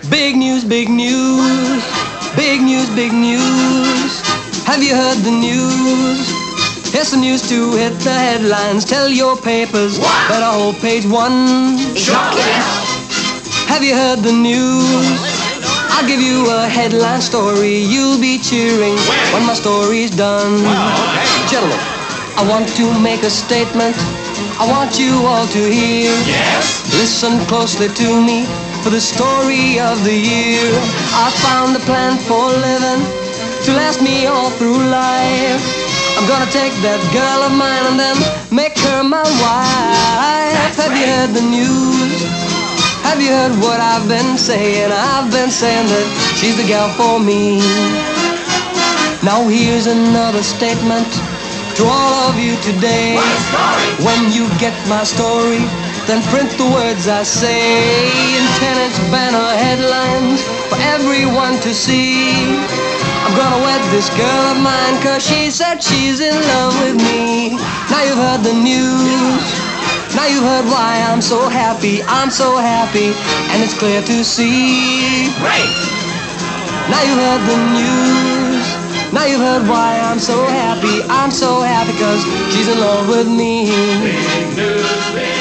Big news, big news, big news, big news. Have you heard the news? Here's some news to hit the headlines. Tell your papers, better hold page one. Have you heard the news? I'll give you a headline story. You'll be cheering when my story's done. Gentlemen, I want to make a statement. I want you all to hear. Listen closely to me for the story of the year. I found a plan for living to last me all through life. I'm gonna take that girl of mine and then make her my wife. Have you heard the news? Have you heard what I've been saying? I've been saying that she's the gal for me. Now here's another statement to all of you today. When you get my story, then print the words I say in 10-inch banner headlines for everyone to see. I'm gonna wed this girl of mine 'cause she said she's in love with me. Now you've heard the news. Now you've heard why I'm so happy. I'm so happy, and it's clear to see. Now you've heard the news. Now you've heard why I'm so happy. I'm so happy 'cause she's in love with me. Big news, big